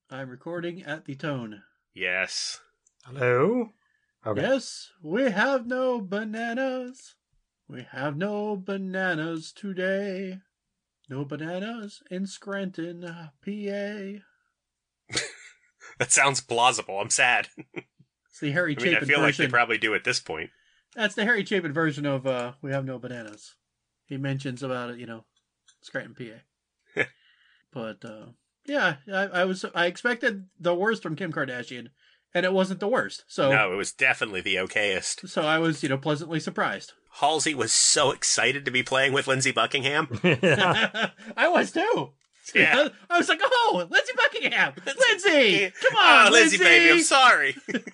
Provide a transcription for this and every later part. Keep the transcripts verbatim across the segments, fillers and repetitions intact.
I'm recording at the tone. Yes. Hello? Okay. Yes, we have no bananas. We have no bananas today. No bananas in Scranton, P A. That sounds plausible. I'm sad. It's the Harry I mean, Chapin I feel like version. they probably do at this point. That's the Harry Chapin version of uh, We Have No Bananas. He mentions about it, you know, Scranton, P A. But, uh, yeah, I, I was I expected the worst from Kim Kardashian, and it wasn't the worst. So No, it was definitely the okayest. So I was, you know, pleasantly surprised. Halsey was so excited to be playing with Lindsey Buckingham. Yeah. I was too. Yeah. I was like, oh, Lindsey Buckingham. Lindsey, come Oh, on, Lindsay, Lindsey. baby, I'm sorry.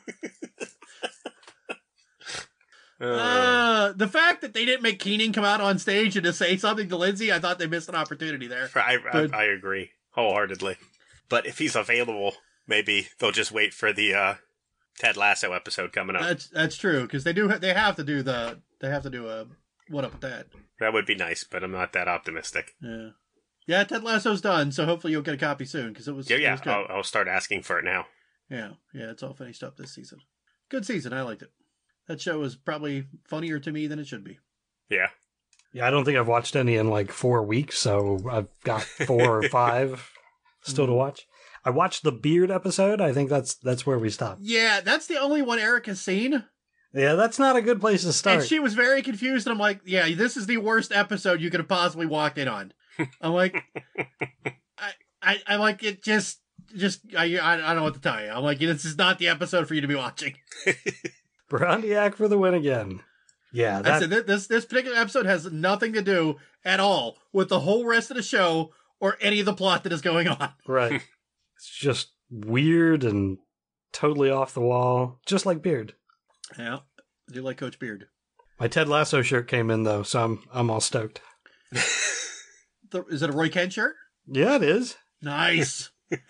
uh, Uh, the fact that they didn't make Keenan come out on stage and to say something to Lindsay, I thought they missed an opportunity there. I, but- I, I agree wholeheartedly. But if he's available, maybe they'll just wait for the uh, Ted Lasso episode coming up. That's that's true because they do ha- they have to do the they have to do a what up with that. That would be nice, but I'm not that optimistic. Yeah, yeah. Ted Lasso's done, so hopefully you'll get a copy soon because it was Yeah, it yeah. was good. I'll, I'll start asking for it now. Yeah, yeah. It's all finished up this season. Good season. I liked it. That show was probably funnier to me than it should be. Yeah. Yeah, I don't think I've watched any in like four weeks, so I've got four or five still to watch. I watched the Beard episode. I think that's that's where we stopped. Yeah, that's the only one Eric has seen. Yeah, that's not a good place to start. And she was very confused, and I'm like, yeah, this is the worst episode you could have possibly walked in on. I'm like, I, I, I'm like, it just, just, I, I don't know what to tell you. I'm like, this is not the episode for you to be watching. Brandiac for the win again. Yeah, I that, said, th- this, this particular episode has nothing to do at all with the whole rest of the show or any of the plot that is going on. right. It's just weird and totally off the wall, just like Beard. Yeah, I do like Coach Beard. My Ted Lasso shirt came in though, so I'm I'm all stoked. The, is it a Roy Kent shirt? Yeah, it is. Nice.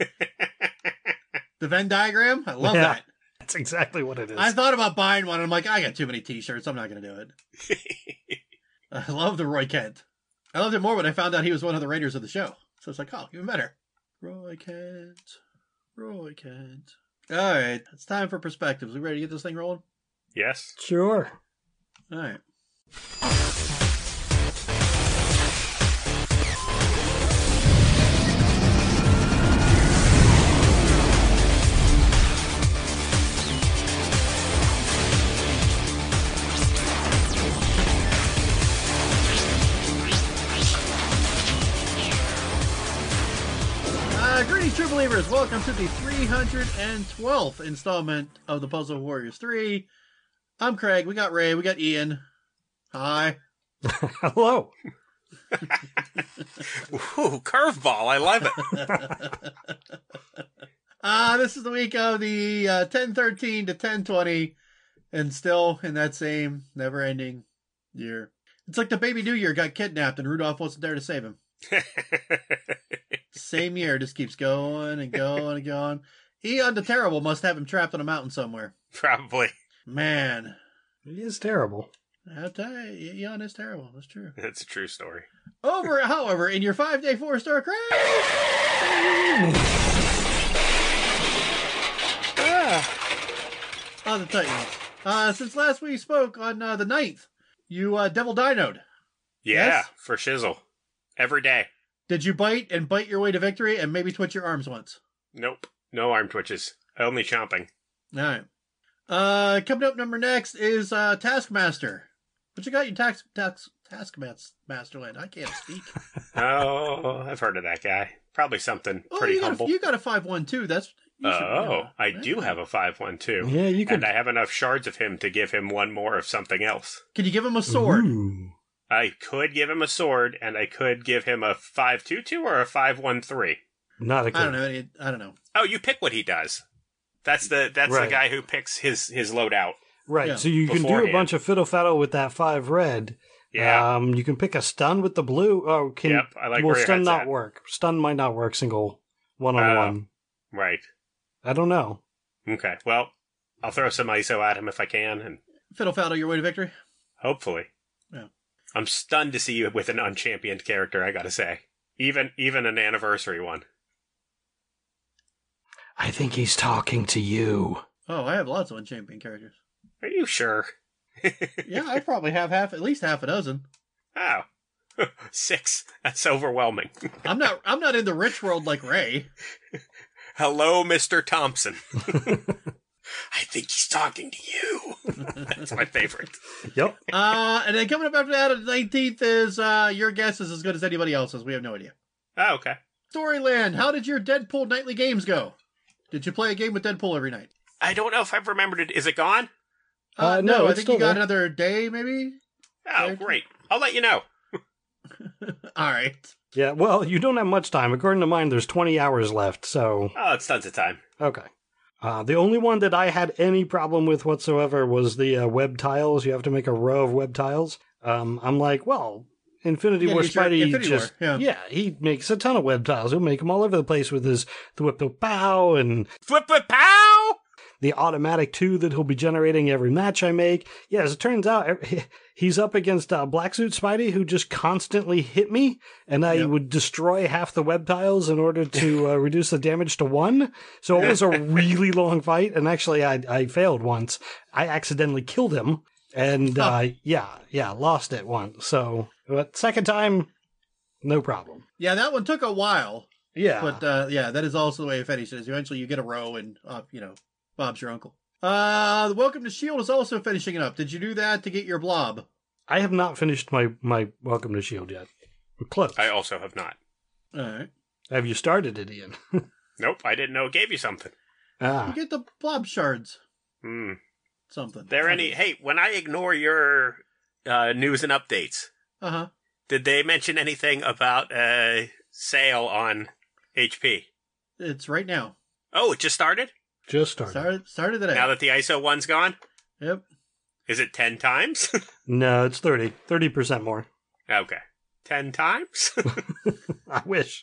The Venn diagram? I love Yeah. that. That's exactly what it is. I thought about buying one, and I'm like, I got too many t-shirts. I'm not going to do it. I love the Roy Kent. I loved it more when I found out he was one of the writers of the show. So it's like, oh, even better. Roy Kent. Roy Kent. All right. It's time for perspectives. We ready to get this thing rolling? Yes. Sure. All right. Uh, greetings, true believers. Welcome to the three hundred twelfth installment of the Puzzle Warriors three. I'm Craig. We got Ray. We got Ian. Hi. Hello. Ooh, curveball. I love it. Uh, this is the week of the uh, ten thirteen to ten twenty, and still in that same never-ending year. It's like the baby New Year got kidnapped and Rudolph wasn't there to save him. Same year, just keeps going and going and going. Eon the Terrible must have him trapped on a mountain somewhere. Probably. Man, He is terrible. I'll tell you, Eon is terrible. That's true. That's a true story. Over, however, in your five-day four-star crash. ah, on the Titans. Uh, since last we spoke on uh, the ninth, you uh, Devil Dino'd. Yeah, Yes? for shizzle. Every day. Did you bite and bite your way to victory and maybe twitch your arms once? Nope. No arm twitches. Only chomping. All right. Uh, coming up number next is uh, Taskmaster. What you got, you tax tax Taskmaster land? I can't speak. Oh, I've heard of that guy. Probably something Oh, pretty you got, humble. a, you got a five one two. That's you should- Oh, yeah. I do have a five one two. Yeah, you could. And I have enough shards of him to give him one more of something else. Can you give him a sword? Ooh. I could give him a sword, and I could give him a five two two or a five one three. Not a I good. don't know. any- I don't know. Oh, you pick what he does. That's the that's Right. the guy who picks his his loadout. Right, Yeah. so you can do a Beforehand. bunch of fiddle faddle with that five red. Yeah. Um, you can pick a stun with the blue. Oh, can Yep, I like will where your stun head's not at. work? Stun might not work single one on one. Right. I don't know. Okay. Well, I'll throw some I S O at him if I can, and Fiddle faddle your way to victory. hopefully. Yeah. I'm stunned to see you with an unchampioned character, I gotta say. Even even an anniversary one. I think he's talking to you. Oh, I have lots of Unchampion characters. Are you sure? Yeah, I probably have half, at least half a dozen. Oh. Six. That's overwhelming. I'm not. I'm not in the rich world like Ray. Hello, Mister Thompson. I think he's talking to you. That's my favorite. Yep. Uh, and then coming up after that on the nineteenth is uh, your guess is as good as anybody else's. We have no idea. Oh, okay. Storyland. How did your Deadpool nightly games go? Did you play a game with Deadpool every night? I don't know if I've remembered it. Is it gone? Uh, Uh, no, no, I it's think still you got there. another day, maybe. Oh, Okay. great. I'll let you know. All right. Yeah, well, you don't have much time. According to mine, there's twenty hours left, so... Oh, it's tons of time. Okay. Uh, the only one that I had any problem with whatsoever was the uh, web tiles. You have to make a row of web tiles. Um, I'm like, well, Infinity Yeah, War use your Spidey Infinity just... War, yeah. he makes a ton of web tiles. He'll make them all over the place with his thwip thwip pow and Flip it, pow! the automatic two that he'll be generating every match I make. Yeah, as it turns out, every- he's up against uh, Black Suit Spidey, who just constantly hit me, and I Yep. would destroy half the web tiles in order to uh, reduce the damage to one. So it was a really long fight, and actually I, I failed once. I accidentally killed him, and uh, yeah, yeah, lost it once. So, but second time, no problem. Yeah, that one took a while, Yeah. but uh, yeah, that is also the way it finishes. Eventually, you get a row, and uh, you know, Bob's your uncle. Uh, the Welcome to Shield is also finishing it up. Did you do that to get your blob? I have not finished my, my Welcome to S H I E L D yet. I'm close. I also have not. All right. Have you started it, Ian? Nope, I didn't know it gave you something. You ah. get the blob shards. Hmm. Something. There any... Hey, when I ignore your uh, news and updates, Uh huh. did they mention anything about a sale on H P? It's right now. Oh, it just started? Just started. Started started today. Now that the I S O one's gone? Yep. Is it ten times? No, it's thirty. thirty percent more. Okay. ten times? I wish.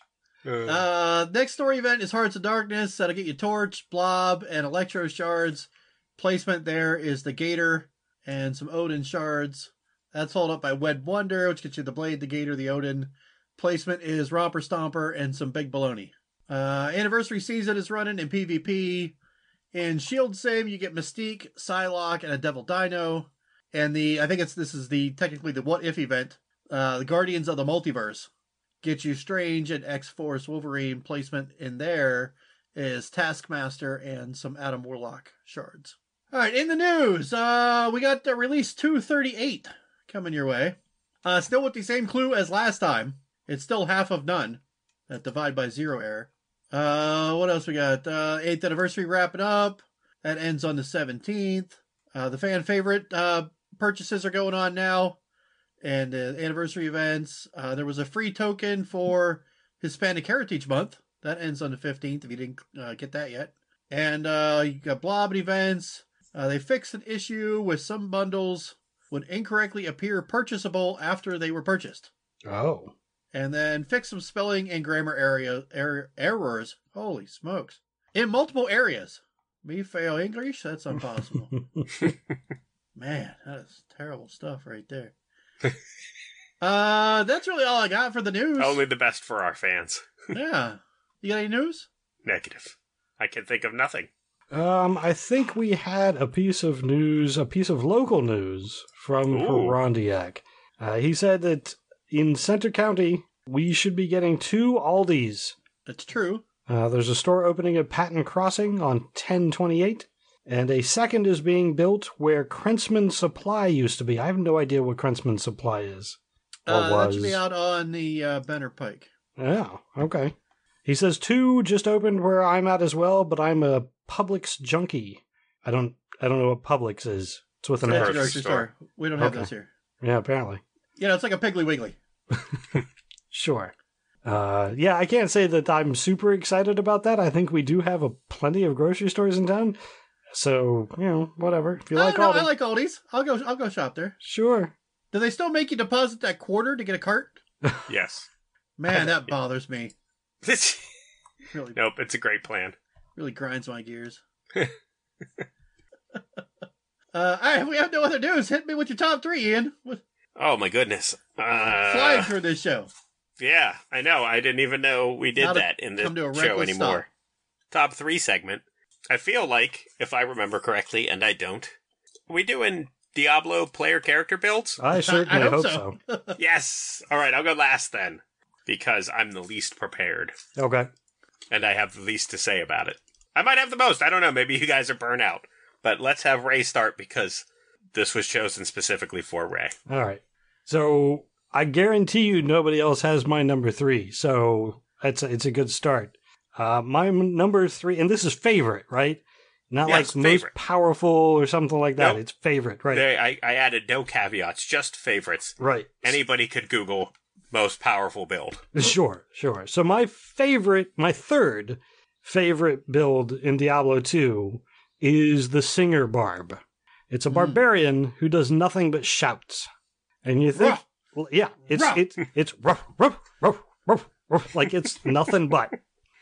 Uh, next story event is Hearts of Darkness. That'll get you Torch, Blob, and Electro Shards. Placement there is the Gator and some Odin Shards. That's followed up by Wed Wonder, which gets you the Blade, the Gator, the Odin. Placement is Romper Stomper and some Big Baloney. Uh, Anniversary Season is running in PvP. In Shield Sim, you get Mystique, Psylocke, and a Devil Dino. And the I think it's this is the technically the What If event. Uh, the Guardians of the Multiverse. Get you Strange and X-Force Wolverine. Placement in there is Taskmaster and some Adam Warlock shards. All right, in the news, uh, we got the release two thirty-eight coming your way. Uh, still with the same clue as last time. It's still half of none. That divide by zero error. Uh, what else we got? Uh, eighth anniversary wrapping up. That ends on the seventeenth. Uh, the fan favorite uh, purchases are going on now. And uh, anniversary events. Uh, there was a free token for Hispanic Heritage Month. That ends on the fifteenth if you didn't uh, get that yet. And uh, you got Blob events. Uh, they fixed an issue with some bundles would incorrectly appear purchasable after they were purchased. Oh. And then fix some spelling and grammar area er, errors. Holy smokes. In multiple areas. Me fail English? That's impossible. Man, that is terrible stuff right there. uh, that's really all I got for the news. Only the best for our fans. Yeah. You got any news? Negative. I can think of nothing. Um, I think we had a piece of news, a piece of local news from Ooh. Perondiac. Uh, he said that in Center County, we should be getting two Aldis. It's true. Uh, there's a store opening at Patton Crossing on ten twenty-eight, and a second is being built where Krentzman Supply used to be. I have no idea what Krentzman Supply is. Or Uh, that was. should be out on the uh, Benner Pike. Yeah, okay. He says two just opened where I'm at as well, but I'm a Publix junkie. I don't I don't know what Publix is. It's with an That's a X. grocery store. store. We don't have Okay. those here. Yeah, apparently. You know, it's like a Piggly Wiggly. Sure. Uh, yeah, I can't say that I'm super excited about that. I think we do have a plenty of grocery stores in town. So, you know, whatever. If you I like don't know, Aldi. I like Aldi's. I'll go. I'll go shop there. Sure. Do they still make you deposit that quarter to get a cart? Yes. Man, that bothers me. It's- Really, nope, it's a great plan. really grinds my gears. uh, all right, we have no other news. Hit me with your top three, Ian. What- Oh my goodness. Flying Uh, through this show. yeah, I know. I didn't even know we did Now to that in the come to a show reckless anymore. top three segment, I feel like, if I remember correctly, and I don't, are we doing Diablo player character builds? I certainly I hope hope so. so. Yes! Alright, I'll go last then. Because I'm the least prepared. Okay. And I have the least to say about it. I might have the most, I don't know, maybe you guys are burnt out. But let's have Ray start because this was chosen specifically for Ray. All right. So I guarantee you nobody else has my number three. So it's a, it's a good start. Uh, my m- number three, and this is favorite, right? Not Yes, like favorite. most powerful or something like that. Nope. It's favorite, right? They, I, I added no caveats, just favorites. Right. Anybody could Google most powerful build. Sure, sure. So my favorite, my third favorite build in Diablo two is the Singer Barb. It's a Mm. barbarian who does nothing but shouts. And you think, Ruff. well, yeah, it's Ruff. it's it's ruff, ruff, ruff, ruff, ruff, like it's nothing but.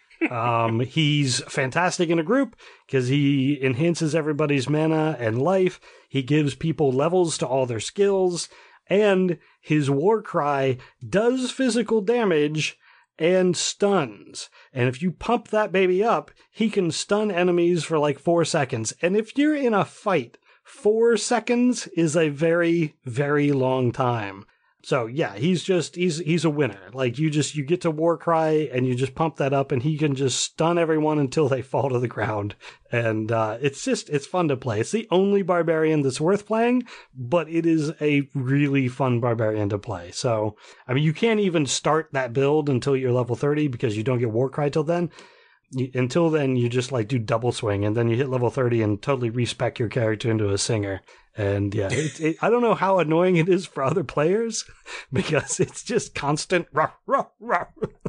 Um, he's fantastic in a group because he enhances everybody's mana and life. He gives people levels to all their skills, and his war cry does physical damage and stuns. And if you pump that baby up, he can stun enemies for like four seconds. And if you're in a fight, four seconds is a very, very long time. So yeah, he's just, he's, he's a winner. Like you just, you get to war cry and you just pump that up and he can just stun everyone until they fall to the ground. And, uh, it's just, it's fun to play. It's the only barbarian that's worth playing, but it is a really fun barbarian to play. So, I mean, you can't even start that build until you're level thirty because you don't get war cry till then. You, until then, you just like do double swing and then you hit level thirty and totally respec your character into a singer. And yeah, it, it, I don't know how annoying it is for other players because it's just constant ruh, ruh, ruh.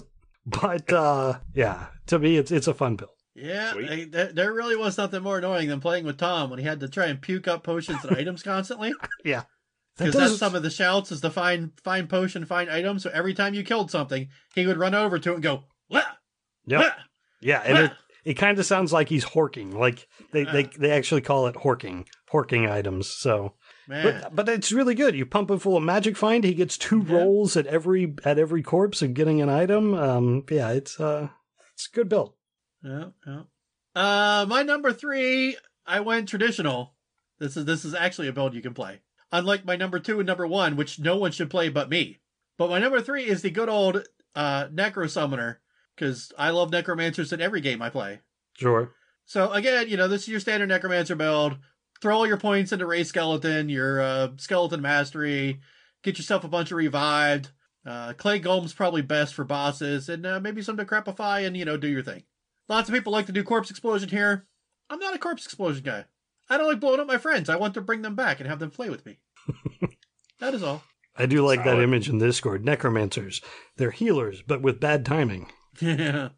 But uh, yeah, to me, it's it's a fun build. Yeah, Sweet. I, there, there really was nothing more annoying than playing with Tom when he had to try and puke up potions and items constantly. Yeah. Because That that's does- some of the shouts is to find find potion, find item. So every time you killed something, he would run over to it and go, Wah! Yep. Wah! Yeah, and it, it kind of sounds like he's horking. Like they, they, they actually call it horking, horking items. So, Man. but but it's really good. You pump him full of magic find. He gets two Yeah. rolls at every at every corpse of getting an item. Um, yeah, it's uh, it's a good build. Yeah, yeah. Uh, my number three, I went traditional. This is this is actually a build you can play. Unlike my number two and number one, which no one should play but me. But my number three is the good old uh, Necro Summoner, because I love Necromancers in every game I play. Sure. So again, you know, this is your standard Necromancer build. Throw all your points into Ray Skeleton, your uh, Skeleton Mastery, get yourself a bunch of revived. Uh, Clay Golem's probably best for bosses, and uh, maybe some Decrepify, and, you know, do your thing. Lots of people like to do Corpse Explosion here. I'm not a Corpse Explosion guy. I don't like blowing up my friends. I want to bring them back and have them play with me. That is all. I do like that Solid. image in Discord. Necromancers, they're healers, but with bad timing. Yeah.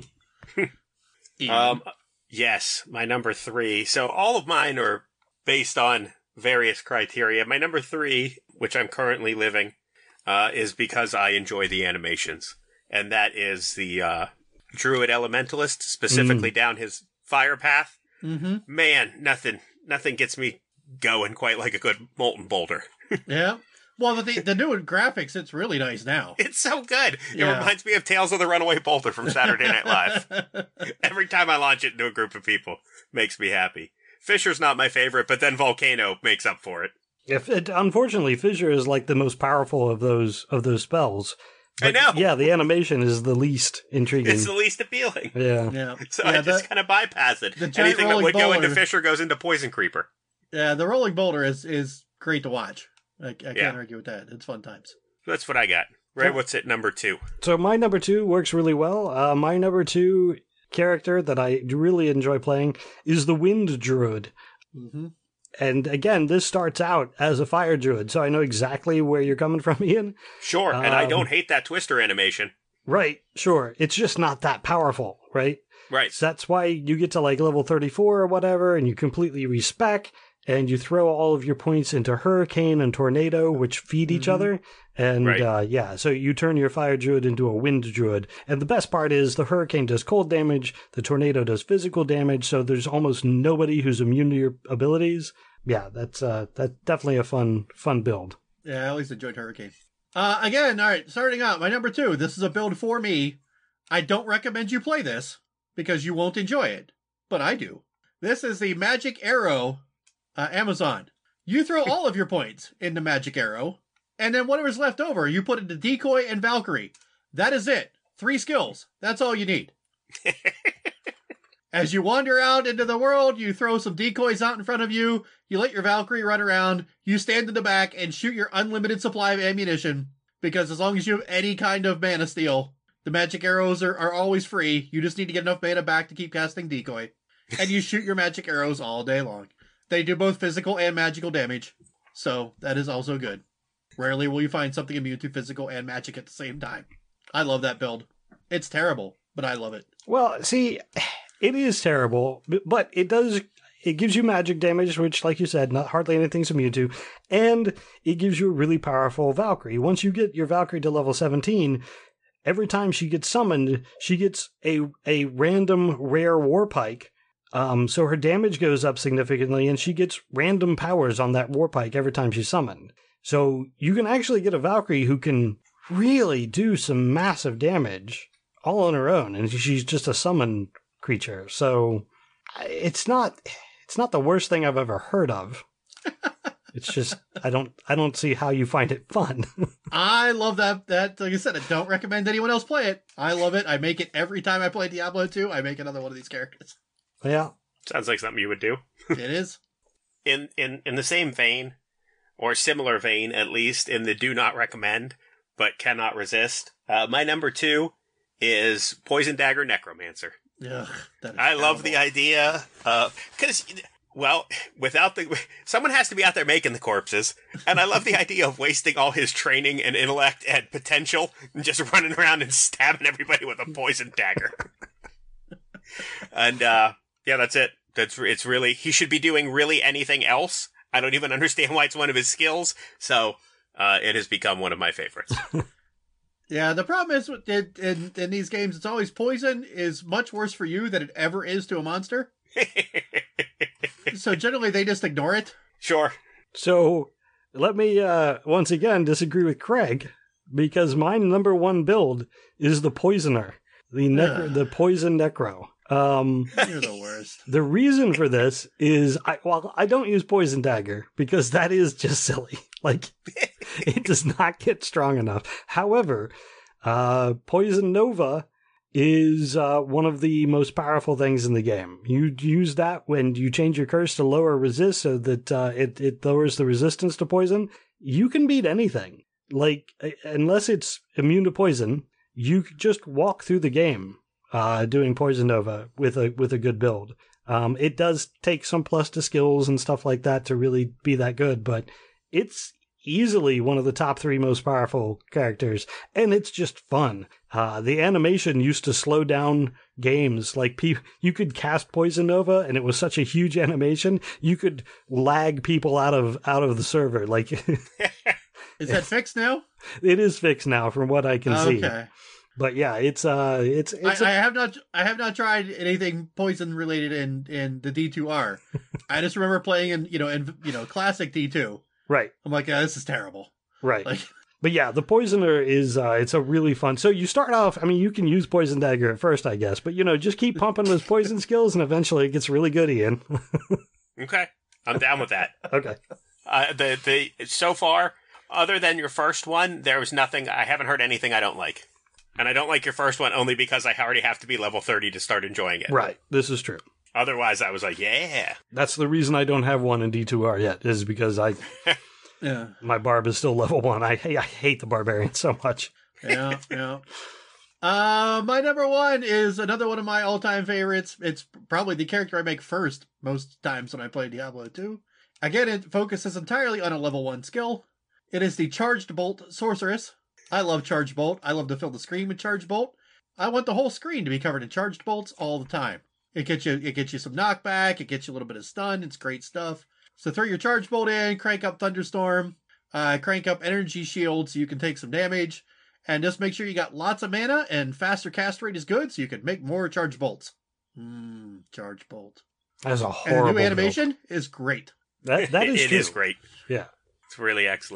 Um, yes, my number three. So all of mine are based on various criteria. My number three, which I'm currently living, uh, is because I enjoy the animations. And that is the uh, Druid Elementalist, specifically down his fire path. Mm-hmm. Man, nothing nothing gets me going quite like a good Molten Boulder. Yeah. Well, the the new graphics, it's really nice now. It's so good. It Yeah. reminds me of Tales of the Runaway Boulder from Saturday Night Live. Every time I launch it into a group of people, makes me happy. Fisher's not my favorite, but then Volcano makes up for it. If it, unfortunately, Fissure is like the most powerful of those of those spells. I But, know. Yeah, the animation is the least intriguing. It's the least appealing. yeah. Yeah. So yeah, I just the, kind of bypass it. the giant Anything that rolling would go into boulder- Fisher goes into Poison Creeper. yeah, the rolling boulder is, is great to watch. I, I can't Yeah. argue with that. It's fun times. That's what I got. Ray, what's at number two? So my number two works really well. Uh, my number two character that I really enjoy playing is the Wind Druid. Mm-hmm. And again, this starts out as a fire druid, so I know exactly where you're coming from, Ian. Sure, and I Um, don't hate that Twister animation. Right, sure. It's just not that powerful, right? Right. So that's why you get to like level thirty-four or whatever, and you completely respec, and you throw all of your points into Hurricane and Tornado, which feed each Mhm. other. And Right. uh, yeah, so you turn your Fire Druid into a Wind Druid. And the best part is the Hurricane does cold damage, the Tornado does physical damage, so there's almost nobody who's immune to your abilities. Yeah, that's uh, that's definitely a fun fun build. Yeah, I always enjoyed Hurricane. Uh, again, all right, starting out, my number two. This is a build for me. I don't recommend you play this because you won't enjoy it, but I do. This is the Magic Arrow uh, Amazon. You throw all of your points into Magic Arrow, and then whatever's left over, you put into Decoy and Valkyrie. That is it. Three skills. That's all you need. As you wander out into the world, you throw some decoys out in front of you, you let your Valkyrie run around, you stand in the back and shoot your unlimited supply of ammunition, because as long as you have any kind of mana steal, the magic arrows are, are always free. You just need to get enough mana back to keep casting decoy. And you shoot your magic arrows all day long. They do both physical and magical damage, so that is also good. Rarely will you find something immune to physical and magic at the same time. I love that build. It's terrible, but I love it. Well, see, it is terrible, but it does, it gives you magic damage, which, like you said, not hardly anything's immune to, and it gives you a really powerful Valkyrie. Once you get your Valkyrie to level seventeen, every time she gets summoned, she gets a, a random rare Warpike. Um, so her damage goes up significantly, and she gets random powers on that Warpike every time she's summoned. So you can actually get a Valkyrie who can really do some massive damage all on her own, and she's just a summon creature. So it's not it's not the worst thing I've ever heard of. It's just I don't I don't see how you find it fun. I love that that like I said, I don't recommend anyone else play it. I love it. I make it every time I play Diablo two. I make another one of these characters. Yeah. Sounds like something you would do. It is. In in in the same vein, or similar vein at least, in the do not recommend but cannot resist. Uh, my number two is Poison Dagger Necromancer. Ugh, that is I terrible. love the idea of, because, well, without the, someone has to be out there making the corpses, and I love the idea of wasting all his training and intellect and potential and just running around and stabbing everybody with a poison dagger. And, uh, yeah, that's it. That's, it's really, he should be doing really anything else. I don't even understand why it's one of his skills, so, uh, it has become one of my favorites. Yeah, the problem is with in, in in these games, it's always poison is much worse for you than it ever is to a monster. So generally, they just ignore it. Sure. So let me uh, once again disagree with Craig, because my number one build is the Poisoner, the necro, the Poison Necro. Um, You're the worst. The reason for this is, I well, I don't use Poison Dagger because that is just silly. Like, it does not get strong enough. However, uh, Poison Nova is uh, one of the most powerful things in the game. You use that when you change your curse to lower resist so that uh, it, it lowers the resistance to poison. You can beat anything. Like, unless it's immune to poison, you could just walk through the game uh, doing Poison Nova with a with a good build. Um, it does take some plus to skills and stuff like that to really be that good, but it's easily one of the top three most powerful characters, and it's just fun. Uh, the animation used to slow down games. Like, pe- you could cast Poison Nova, and it was such a huge animation, you could lag people out of out of the server. Like, Is that fixed now? It is fixed now, from what I can see. Okay. But yeah, it's uh, it's it's. I, a- I have not. I have not tried anything poison related in in the D two R. I just remember playing in you know in you know classic D two. right, I'm like, yeah, this is terrible. right. Like, But yeah, the Poisoner is, uh, it's a really fun. So you start off, I mean, you can use Poison Dagger at first, I guess, but you know, just keep pumping those poison skills and eventually it gets really good, Ian. Okay. I'm down with that. Okay. Uh, the, the, so far, other than your first one, there was nothing, I haven't heard anything I don't like. And I don't like your first one only because I already have to be level thirty to start enjoying it. Right. This is true. Otherwise, I was like, yeah. That's the reason I don't have one in D two R yet, is because I, yeah, my Barb is still level one. I, I hate the Barbarian so much. yeah, yeah. Uh, my number one is another one of my all-time favorites. It's probably the character I make first most times when I play Diablo two. Again, it focuses entirely on a level one skill. It is the Charged Bolt Sorceress. I love Charged Bolt. I love to fill the screen with Charged Bolt. I want the whole screen to be covered in Charged Bolts all the time. It gets you, it gets you some knockback. It gets you a little bit of stun. It's great stuff. So throw your Charged Bolt in, crank up Thunderstorm, uh, crank up Energy Shield so you can take some damage, and just make sure you got lots of mana and faster cast rate is good so you can make more Charged Bolts. Mmm, Charged Bolt. That's a And horrible the new animation build. is great. That, that is It true. is great. Yeah. It's really excellent.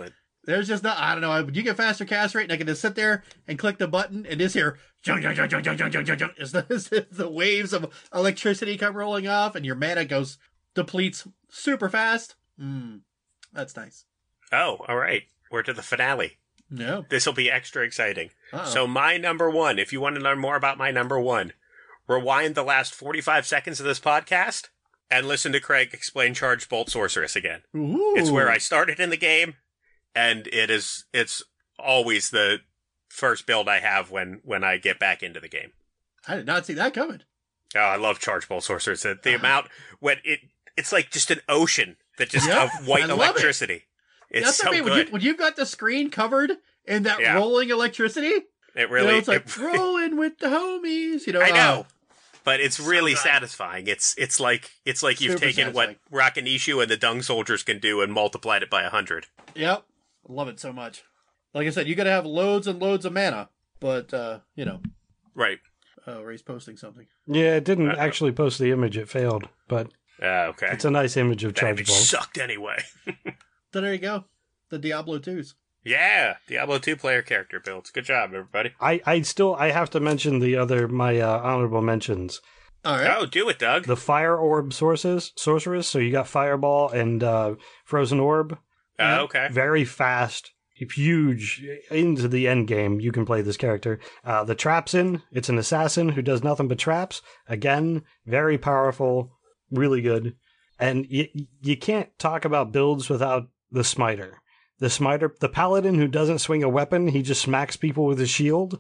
There's just not, I don't know. You get faster cast rate, and I can just sit there and click the button, and just hear jung, jung, jung, jung, jung, jung, jung, jung, jung. As the, as the waves of electricity come rolling off, and your mana goes, depletes super fast. Mm, that's nice. Oh, all right. We're to the finale. No. This will be extra exciting. Uh-oh. So my number one, if you want to learn more about my number one, rewind the last forty-five seconds of this podcast and listen to Craig explain Charged Bolt Sorceress again. Ooh. It's where I started in the game, and it is it's always the first build I have when, when I get back into the game. I did not see that coming. Oh, I love Charged Bolt Sorceress. The, the Uh-huh. amount when it it's like just an ocean that just Yep, of white I love electricity. It. It's That's so the thing. good. When, you, when you've got the screen covered in that Yeah. rolling electricity, it you really know, it's like it- rolling with the homies. You know, I uh, know. But it's really good. satisfying. It's it's like it's like you've Super taken satisfying. what Rakanishu and the Dung Soldiers can do and multiplied it by a hundred. Yep. I love it so much. Like I said, you got to have loads and loads of mana. But, uh, you know, Right. uh, Ray's posting something. Yeah, it didn't Uh-oh. actually post the image. It failed, but Uh, okay. it's a nice image of That Charge image Bolt. sucked anyway. So there you go. The Diablo twos. Yeah, Diablo two player character builds. Good job, everybody. I, I still I have to mention the other my uh, honorable mentions. All right. Oh, do it, Doug. The Fire Orb sources sorceress. So you got Fireball and uh, Frozen Orb. Uh, okay. Very fast, huge into the end game. You can play this character. Uh, the Trapsin. It's an assassin who does nothing but traps. Again, very powerful, really good. And you you can't talk about builds without the Smiter. The Smiter, the Paladin who doesn't swing a weapon, he just smacks people with his shield.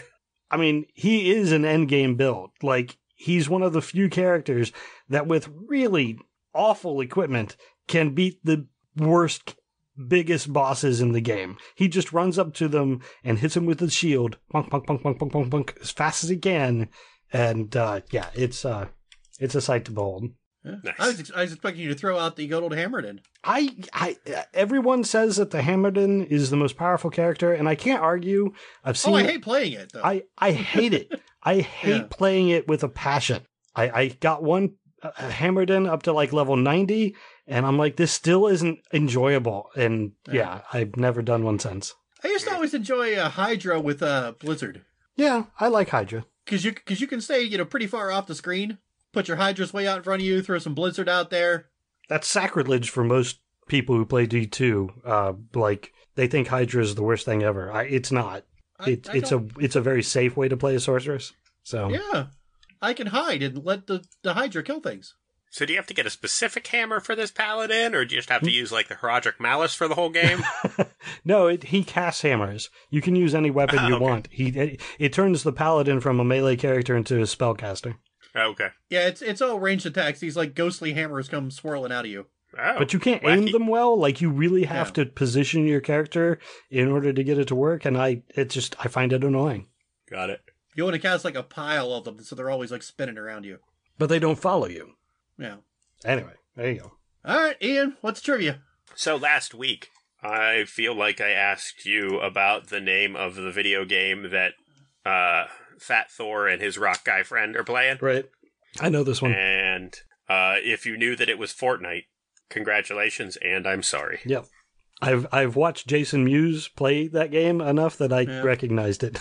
I mean, he is an endgame build. Like, he's one of the few characters that with really awful equipment can beat the worst, biggest bosses in the game. He just runs up to them and hits them with his shield, punk, punk, punk, punk, punk, punk, punk, as fast as he can. And, uh, yeah, it's, uh, it's a sight to behold. Yeah. Nice. I, was, I was expecting you to throw out the good old Hammerden. I, I, everyone says that the Hammerden is the most powerful character, and I can't argue. I've seen. Oh, I hate playing it, though. I, I hate it. I hate Yeah. playing it with a passion. I, I got one uh, Hammerden up to like level ninety, and I'm like, this still isn't enjoyable. And yeah, I've never done one since. I used to always enjoy uh, Hydra with uh, Blizzard. Yeah, I like Hydra. Because you, cause you can stay, you know, pretty far off the screen. Put your Hydras way out in front of you, throw some Blizzard out there. That's sacrilege for most people who play D two. Uh, like, they think Hydra is the worst thing ever. I, it's not. I, It, I it's a don't- it's a very safe way to play a sorceress. So Yeah. I can hide and let the, the Hydra kill things. So do you have to get a specific hammer for this paladin, or do you just have to use like the Herodric Malice for the whole game? no, it, he casts hammers. You can use any weapon Ah, you okay. want. He it, it turns the paladin from a melee character into a spellcaster. Okay. Yeah, it's it's all ranged attacks. These like ghostly hammers come swirling out of you. Oh, But you can't wacky. aim them well. Like, you really have Yeah. to position your character in order to get it to work. And I, it just, I find it annoying. Got it. You want to cast like a pile of them, so they're always like spinning around you. But they don't follow you. Yeah. Anyway, there you go. All right, Ian, what's trivia? So last week, I feel like I asked you about the name of the video game that uh, Fat Thor and his rock guy friend are playing. Right. I know this one. And uh, if you knew that it was Fortnite, congratulations, and I'm sorry. Yep. I've I've watched Jason Mewes play that game enough that I Yeah. recognized it.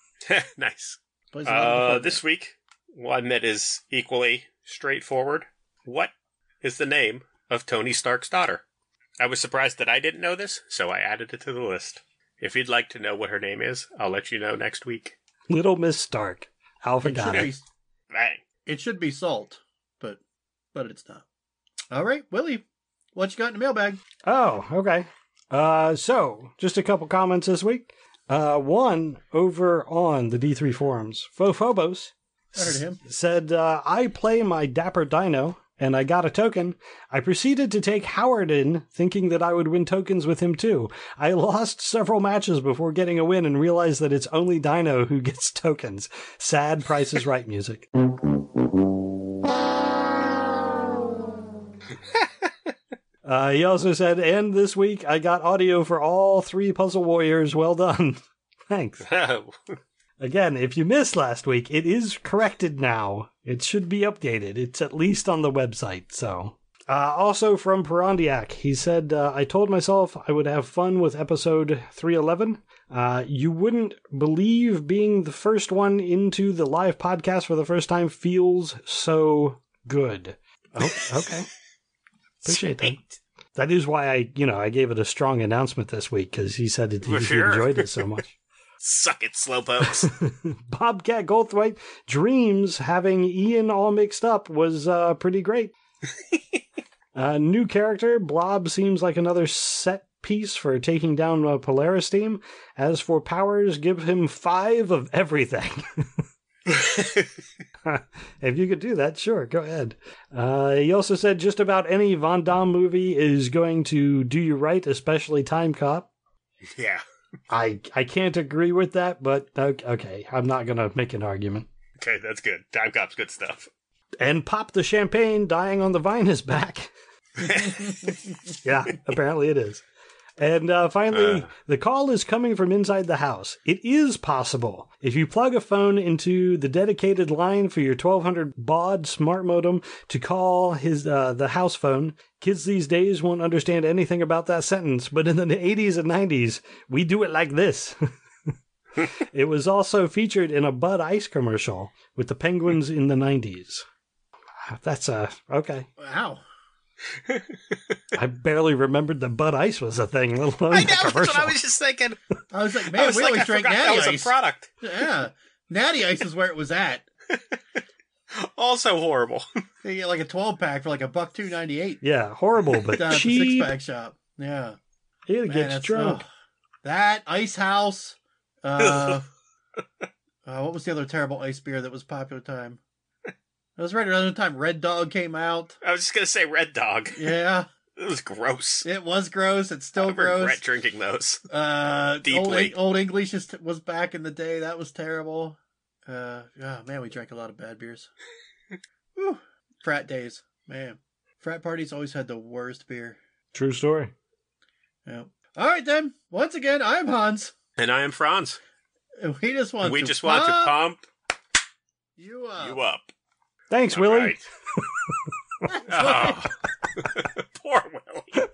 Nice. Plays a lot of Uh, fun. this week, one that is equally straightforward. What is the name of Tony Stark's daughter? I was surprised that I didn't know this, so I added it to the list. If you'd like to know what her name is, I'll let you know next week. Little Miss Stark. Alpha it got should, it. be, Bang. it should be salt, but but it's not. All right, Willie, what you got in the mailbag? Oh, okay. Uh, so, just a couple comments this week. Uh, one over on the D three forums. Fophobos I heard him. s- said, uh, I play my Dapper Dino, and I got a token. I proceeded to take Howard in, thinking that I would win tokens with him too. I lost several matches before getting a win and realized that it's only Dino who gets tokens. Sad Price is Right music. Uh, he also said, and this week I got audio for all three Puzzle Warriors. Well done. Thanks. Again, if you missed last week, it is corrected now. It should be updated. It's at least on the website, so Uh, also from Perondiak, he said, uh, I told myself I would have fun with episode three eleven. Uh, you wouldn't believe being the first one into the live podcast for the first time feels so good. Oh, okay. Appreciate that. That is why I, you know, I gave it a strong announcement this week, because he said it, he, sure. he enjoyed it so much. Suck it, slowpokes. Bobcat Goldthwait dreams having Ian all mixed up was uh, pretty great. uh, new character, Blob seems like another set piece for taking down a Polaris team. As for powers, give him five of everything. If you could do that, sure, go ahead. Uh, he also said just about any Van Damme movie is going to do you right, especially Time Cop. Yeah. I I can't agree with that, but okay, I'm not going to make an argument. Okay, that's good. Time Cop's good stuff. And Pop the Champagne dying on the vine is back. Yeah, apparently it is. And uh, finally, uh. the call is coming from inside the house. It is possible. If you plug a phone into the dedicated line for your twelve hundred baud smart modem to call his uh, the house phone, kids these days won't understand anything about that sentence. But in the eighties and nineties, we do it like this. It was also featured in a Bud Ice commercial with the Penguins in the nineties. That's uh, okay. Wow. I barely remembered that Bud Ice was a thing. Let alone I know, that that's commercial. what I was just thinking. I was like, man, was we like, always I drank forgot Natty that was Ice. a product. Yeah. Natty Ice is where it was at. Also horrible. You get like a twelve pack for like a buck two ninety eight. Yeah, horrible, but Down at the cheap. six pack shop. Yeah. It Man, gets that's- drunk. oh. That Ice House. Uh, uh, what was the other terrible ice beer that was popular time? It was right around the time Red Dog came out. I was just going to say Red Dog. Yeah. It was gross. It was gross. It's still I gross. regret drinking those. Uh, Deeply. Old, Old English is, was back in the day. That was terrible. Uh, oh, man, we drank a lot of bad beers. Whew. Frat days. Man. Frat parties always had the worst beer. True story. Yeah. All right, then. Once again, I'm Hans. And I am Franz. And we just want we to just want to pump you up. you up. Thanks, All Willie. right. Oh. Poor Willie.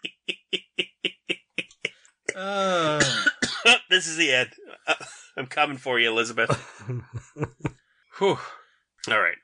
Uh, This is the end. Uh, I'm coming for you, Elizabeth. Whew. All right.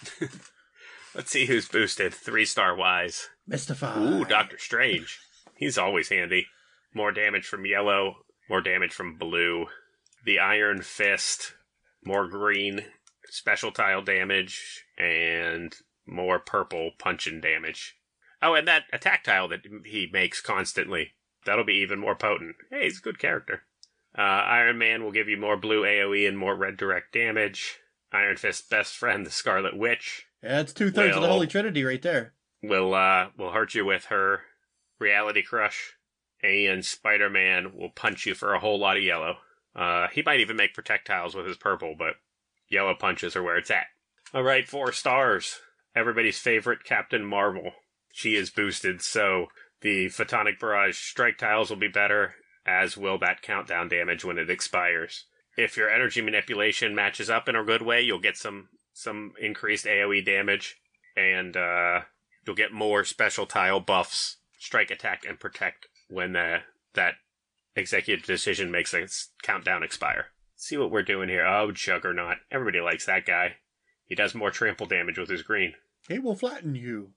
Let's see who's boosted. Three star wise. Mystify. Ooh, Doctor Strange. He's always handy. More damage from yellow. More damage from blue. The Iron Fist. More green. Special tile damage. And more purple punch-in damage. Oh, and that attack tile that he makes constantly. That'll be even more potent. Hey, he's a good character. Uh, Iron Man will give you more blue A O E and more red direct damage. Iron Fist's best friend, the Scarlet Witch, Yeah, it's two thirds of the Will- Holy Trinity right there. will uh, will hurt you with her Reality Crush. And Spider-Man will punch you for a whole lot of yellow. Uh, he might even make projectiles with his purple, but yellow punches are where it's at. All right, four stars. Everybody's favorite Captain Marvel. She is boosted, so the Photonic Barrage strike tiles will be better, as will that countdown damage when it expires. If your energy manipulation matches up in a good way, you'll get some some increased A O E damage, and uh, you'll get more special tile buffs, strike, attack, and protect when uh, that executive decision makes a countdown expire. Let's see what we're doing here. Oh, Juggernaut. Everybody likes that guy. He does more trample damage with his green. It will flatten you.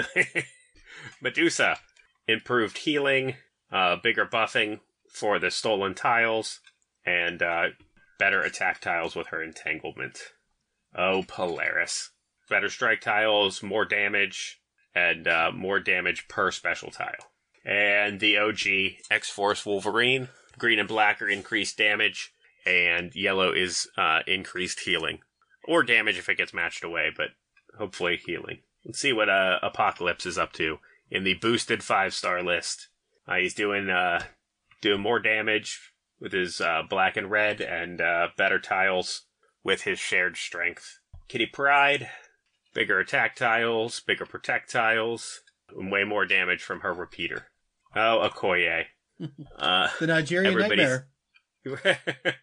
Medusa. Improved healing, uh, bigger buffing for the stolen tiles, and uh, better attack tiles with her entanglement. Oh, Polaris. Better strike tiles, more damage, and uh, more damage per special tile. And the O G X-Force Wolverine. Green and black are increased damage, and yellow is uh, increased healing. Or damage if it gets matched away, but hopefully healing. Let's see what uh, Apocalypse is up to in the boosted five-star list. Uh, he's doing uh, doing more damage with his uh, black and red, and uh, better tiles with his shared strength. Kitty Pryde, bigger attack tiles, bigger protect tiles, and way more damage from her repeater. Oh, Okoye. Uh, The Nigerian everybody's- Nightmare.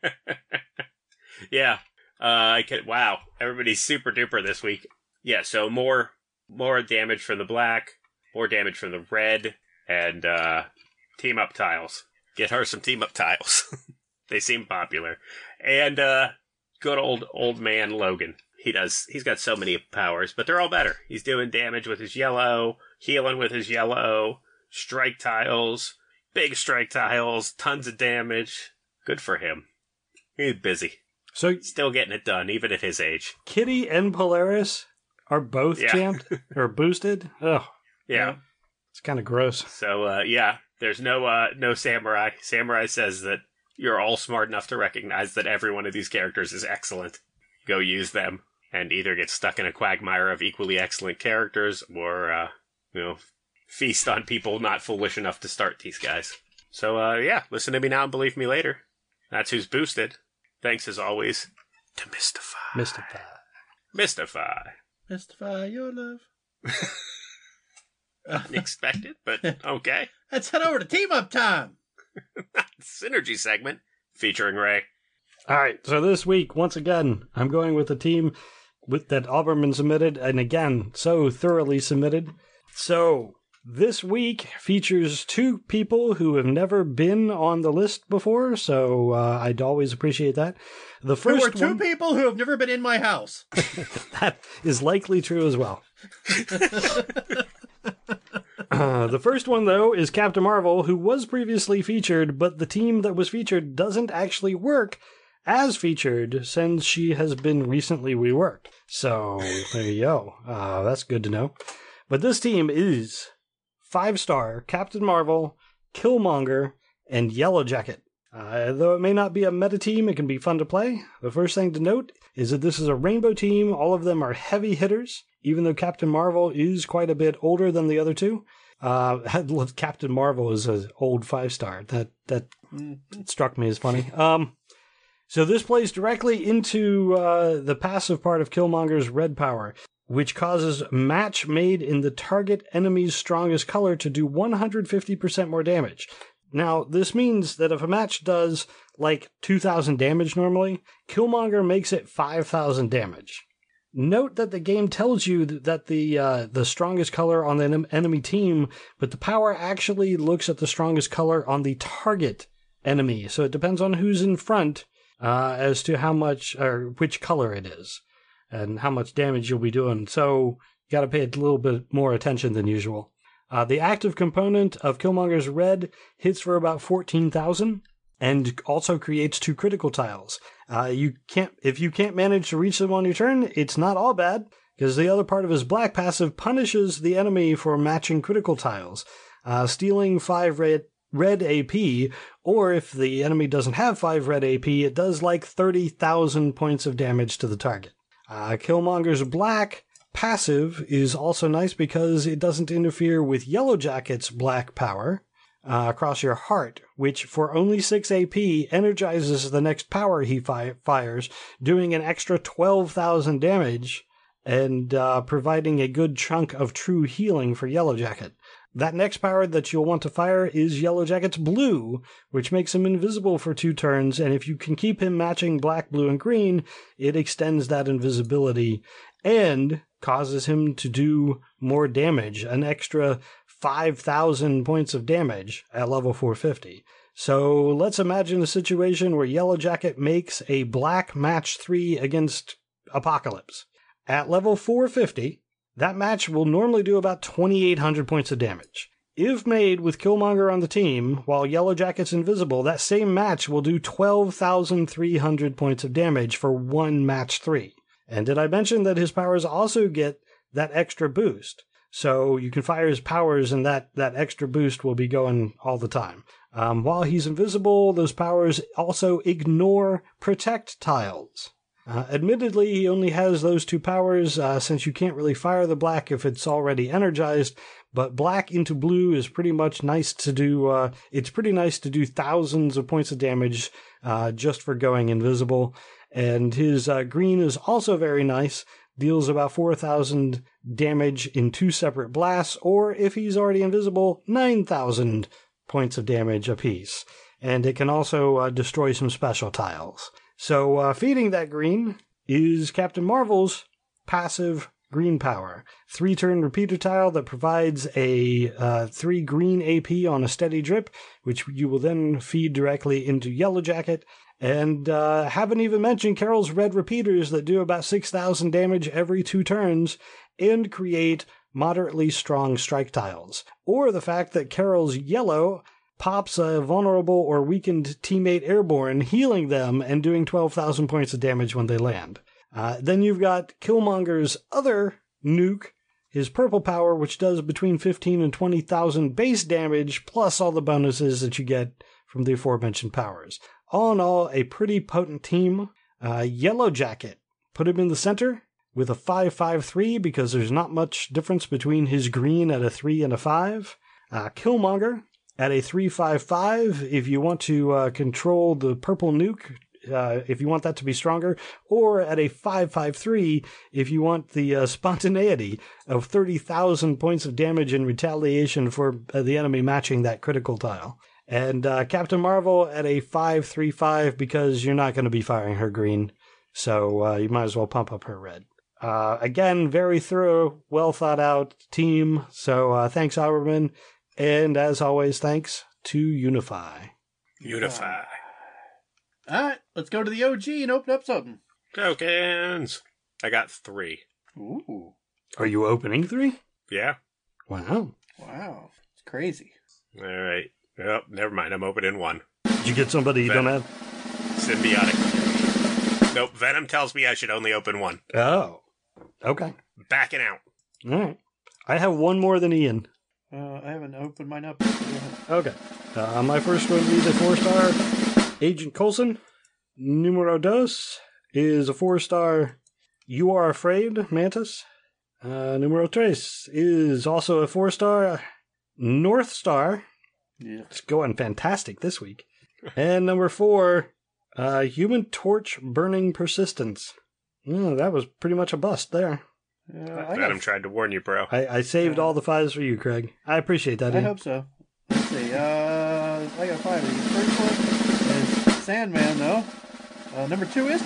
yeah. Uh, I can. Wow, everybody's super duper this week. Yeah, so more more damage from the black, more damage from the red, and uh, team up tiles. Get her some team up tiles. They seem popular. And uh, good old old man Logan. He does. He's got so many powers, but they're all better. He's doing damage with his yellow, healing with his yellow, strike tiles, big strike tiles, tons of damage. Good for him. He's busy. So still getting it done, even at his age. Kitty and Polaris are both Yeah. jammed or boosted. Oh, Yeah. it's kind of gross. So uh, yeah, there's no uh, no samurai. Samurai says that you're all smart enough to recognize that every one of these characters is excellent. Go use them, and either get stuck in a quagmire of equally excellent characters, or uh, you know, feast on people not foolish enough to start these guys. So uh, yeah, listen to me now and believe me later. That's who's boosted. Thanks as always to Mystify. Mystify. Mystify. Mystify your love. Unexpected, but okay. Let's head over to Team Up Time. Synergy segment featuring Ray. All right, so this week, once again, I'm going with the team with that Auberman submitted, and again, so thoroughly submitted. So this week features two people who have never been on the list before, so uh, I'd always appreciate that. The There first were two one, people who have never been in my house. that is likely true as well. Uh, the first one, though, is Captain Marvel, who was previously featured, but the team that was featured doesn't actually work as featured since she has been recently reworked. So, there you go. Uh, that's good to know. But this team is five-star Captain Marvel, Killmonger, and Yellow Jacket. Uh, though it may not be a meta team, it can be fun to play. The first thing to note is that this is a rainbow team. All of them are heavy hitters, even though Captain Marvel is quite a bit older than the other two. Uh, Captain Marvel is an old five-star. That that struck me as funny. Um, so this plays directly into uh, the passive part of Killmonger's red power, which causes match made in the target enemy's strongest color to do one hundred fifty percent more damage. Now, this means that if a match does like two thousand damage normally, Killmonger makes it five thousand damage. Note that the game tells you that the uh, the strongest color on the en- enemy team, but the power actually looks at the strongest color on the target enemy. So it depends on who's in front uh, as to how much or which color it is and how much damage you'll be doing. So you got to pay a little bit more attention than usual. Uh, the active component of Killmonger's red hits for about fourteen thousand and also creates two critical tiles. Uh, you can't if you can't manage to reach them on your turn, it's not all bad, because the other part of his black passive punishes the enemy for matching critical tiles, uh, stealing five red, red A P, or if the enemy doesn't have five red A P, it does like thirty thousand points of damage to the target. Uh, Killmonger's black passive is also nice because it doesn't interfere with Yellow Jacket's black power uh, across your heart, which for only six A P energizes the next power he fi- fires, doing an extra twelve thousand damage and uh, providing a good chunk of true healing for Yellow Jacket. That next power that you'll want to fire is Yellow Jacket's blue, which makes him invisible for two turns, and if you can keep him matching black, blue, and green, it extends that invisibility and causes him to do more damage, an extra five thousand points of damage at level four fifty. So let's imagine a situation where Yellow Jacket makes a black match three against Apocalypse. At level four fifty, that match will normally do about twenty-eight hundred points of damage. If made with Killmonger on the team, while Yellow Jacket's invisible, that same match will do twelve thousand three hundred points of damage for one match three. And did I mention that his powers also get that extra boost? So you can fire his powers and that, that extra boost will be going all the time. Um, while he's invisible, those powers also ignore protect tiles. Uh, admittedly, he only has those two powers uh, since you can't really fire the black if it's already energized, but black into blue is pretty much nice to do. Uh, it's pretty nice to do thousands of points of damage uh, just for going invisible. And his uh, green is also very nice, deals about four thousand damage in two separate blasts, or if he's already invisible, nine thousand points of damage apiece. And it can also uh, destroy some special tiles. So uh, feeding that green is Captain Marvel's passive green power. Three-turn repeater tile that provides a uh, three green A P on a steady drip, which you will then feed directly into Yellow Jacket. And uh, haven't even mentioned Carol's red repeaters that do about six thousand damage every two turns and create moderately strong strike tiles. Or the fact that Carol's yellow pops a vulnerable or weakened teammate airborne, healing them and doing twelve thousand points of damage when they land. Uh, then you've got Killmonger's other nuke, his purple power, which does between fifteen and twenty thousand base damage, plus all the bonuses that you get from the aforementioned powers. All in all, a pretty potent team. Uh, Yellow Jacket, put him in the center with a five five three because there's not much difference between his green at a three and a five. Uh, Killmonger at a three five five if you want to uh, control the purple nuke, uh, if you want that to be stronger, or at a five five three if you want the uh, spontaneity of thirty thousand points of damage in retaliation for uh, the enemy matching that critical tile. And uh, Captain Marvel at a five three five because you're not going to be firing her green, so uh, you might as well pump up her red. Uh, again, very thorough, well thought out team, so uh, thanks, Auberman. And as always, thanks to Unify. Unify. All right, let's go to the O G and open up something. Tokens. I got three. Ooh. Are you opening three? Yeah. Wow. Wow. It's crazy. All right. Oh, never mind. I'm opening one. Did you get somebody you Venom. don't have? Symbiotic. Nope. Venom tells me I should only open one. Oh. Okay. Backing out. All right. I have one more than Ian. Uh, I haven't opened mine up. Okay. Uh, my first one will be the four-star Agent Coulson. Numero dos is a four-star You Are Afraid Mantis. Uh, numero tres is also a four-star North Star. Yeah. It's going fantastic this week. And number four, uh, Human Torch Burning Persistence. Mm, that was pretty much a bust there. Uh, I, Venom got, tried to warn you, bro. I, I saved Yeah. all the fives for you, Craig. I appreciate that. I Ian. hope so. Let's see. Uh, I got five of these. First one is Sandman, though. Uh, number two is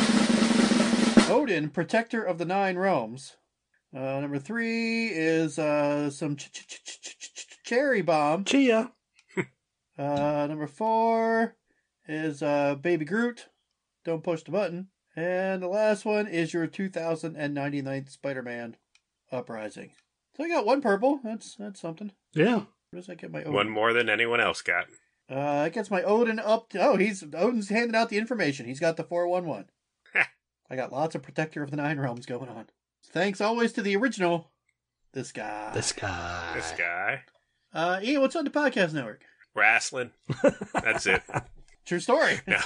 purple. Odin, Protector of the Nine Realms. Uh, number three is uh, some ch- ch- ch- ch- ch- ch- Cherry Bomb. Chia. Uh, number four is uh, Baby Groot. Don't push the button. And the last one is your two thousand ninety-ninth Spider-Man Uprising. So I got one purple. That's that's something. Yeah. Where does that get my Odin? One more than anyone else got. Uh, it gets my Odin up. To, oh, he's Odin's handing out the information. He's got the four one one. I got lots of Protector of the Nine Realms going on. Thanks always to the original, this guy. This guy. This guy. Uh, Ian, what's on the podcast network? Wrestling. That's it. True story. No.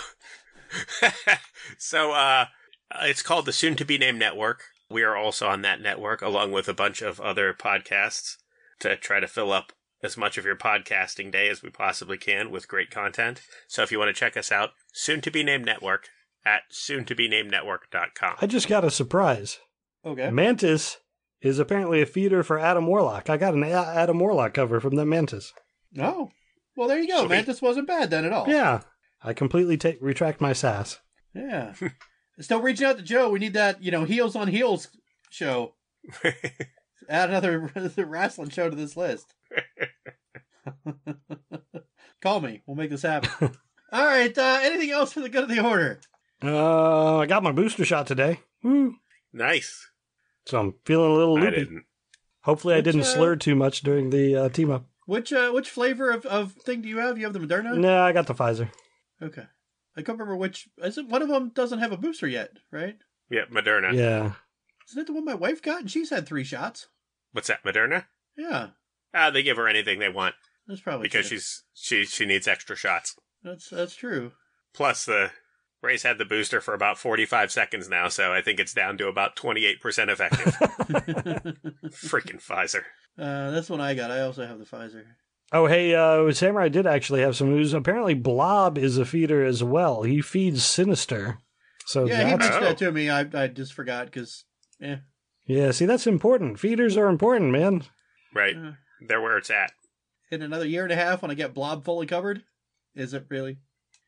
So, uh, it's called the Soon to Be Named Network. We are also on that network, along with a bunch of other podcasts, to try to fill up as much of your podcasting day as we possibly can with great content. So if you want to check us out, Soon to Be Named Network at soon to be named network dot com. I just got a surprise. Okay. Mantis is apparently a feeder for Adam Warlock. I got an A- Adam Warlock cover from the Mantis. Oh. Well, there you go. Sweet. Mantis wasn't bad then at all. Yeah. I completely take retract my sass. Yeah. Still reaching out to Joe. We need that, you know, Heels on Heels show. Add another wrestling show to this list. Call me. We'll make this happen. All right. Uh, anything else for the good of the order? Uh, I got my booster shot today. Woo. Nice. So I'm feeling a little I loopy. didn't. Hopefully I Which, didn't uh, slur too much during the uh, team up. Which uh, which flavor of, of thing do you have? You have the Moderna? No, I got the Pfizer. Okay. I can't remember which. Isn't one of them doesn't have a booster yet, right? Yeah, Moderna. Yeah. Isn't it the one my wife got? And she's had three shots. What's that, Moderna? Yeah. Ah, they give her anything they want That's probably because true. she's she she needs extra shots. That's that's true. Plus, the Ray's had the booster for about forty-five seconds now, so I think it's down to about twenty-eight percent effective. Freaking Pfizer. Uh, that's one I got. I also have the Pfizer. Oh, hey, uh, Samurai did actually have some news. Apparently Blob is a feeder as well. He feeds Sinister. So Yeah, he that's... mentioned Oh. that to me. I I just forgot because, yeah. Yeah, see, that's important. Feeders are important, man. Right. Uh, They're where it's at. in another year and a half when I get Blob fully covered? Is it really?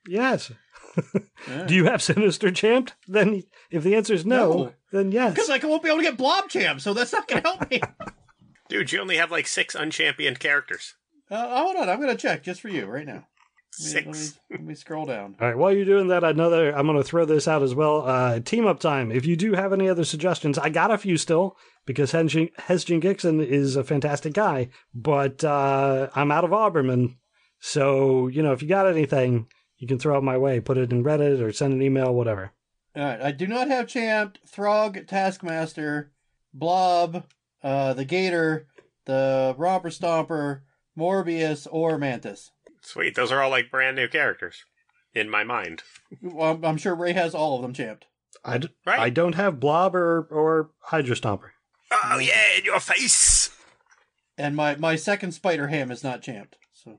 Yes. Yeah. Do you have Sinister Champ? Then, if the answer is no, No. then yes. Because I won't be able to get Blob Champ, so that's not going to help me. Dude, you only have like six unchampioned characters. Uh, hold on, I'm going to check just for you right now. Let me, Six. let me, let me scroll down. All right, while you're doing that, another, I'm going to throw this out as well. Uh, team up time. If you do have any other suggestions, I got a few still because Hesjin Gixon is a fantastic guy, but uh, I'm out of Auberman. So, you know, if you got anything, you can throw it my way. Put it in Reddit or send an email, whatever. All right, I do not have Champ, Throg, Taskmaster, Blob, uh, the Gator, the Romper Stomper, Morbius, or Mantis. Sweet. Those are all like brand new characters in my mind. Well, I'm, I'm sure Ray has all of them champed. I, d- Right? I don't have Blob or, or Hydra Stomper. Oh, yeah, in your face. And my, my second Spider Ham is not champed. So.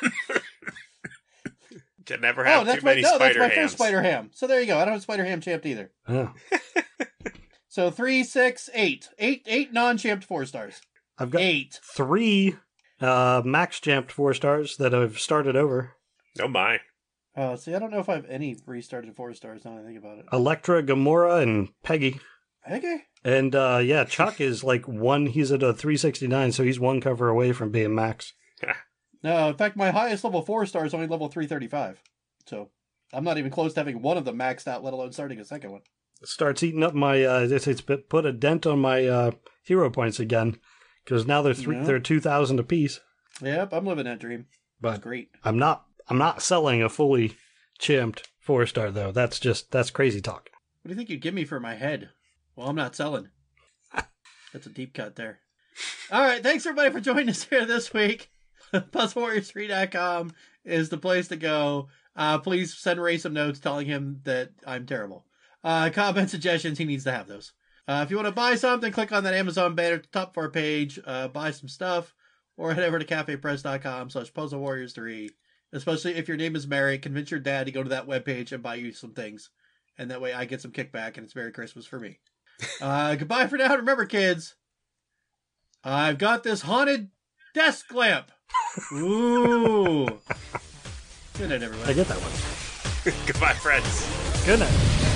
To never have Oh, that's too my, many no, that's spider my hams. first Spider Ham. So there you go. I don't have Spider Ham champed either. Oh. So three, six, eight. Eight, eight non-champed four stars. I've got Eight. three uh, max champed four stars that have started over. Oh, my. Uh, see, I don't know if I have any restarted four stars now that I think about it. Electra, Gamora, and Peggy. Okay. And uh, yeah, Chuck is like one, he's at a three sixty-nine, so he's one cover away from being max. No, in fact, my highest level four star is only level three thirty-five. So I'm not even close to having one of them maxed out, let alone starting a second one. It starts eating up my, uh, it's, it's put a dent on my uh, hero points again, because now they're three, Yeah. they're two thousand apiece. Yep, I'm living that dream. That's But great. I'm not, I'm not selling a fully champed four star though. That's just, that's crazy talk. What do you think you'd give me for my head? Well, I'm not selling. That's a deep cut there. All right, thanks everybody for joining us here this week. Puzzle Warriors three dot com is the place to go. Uh, please send Ray some notes telling him that I'm terrible. Uh, comment suggestions, he needs to have those. Uh, if you want to buy something, click on that Amazon banner at the top of our page, uh, buy some stuff, or head over to cafepress.com slash Puzzle Warriors 3. Especially if your name is Mary, convince your dad to go to that webpage and buy you some things. And that way I get some kickback and it's Merry Christmas for me. Uh, goodbye for now. Remember, kids, I've got this haunted desk lamp. Ooh. Good night, everybody. I get that one. Goodbye, friends. Good night.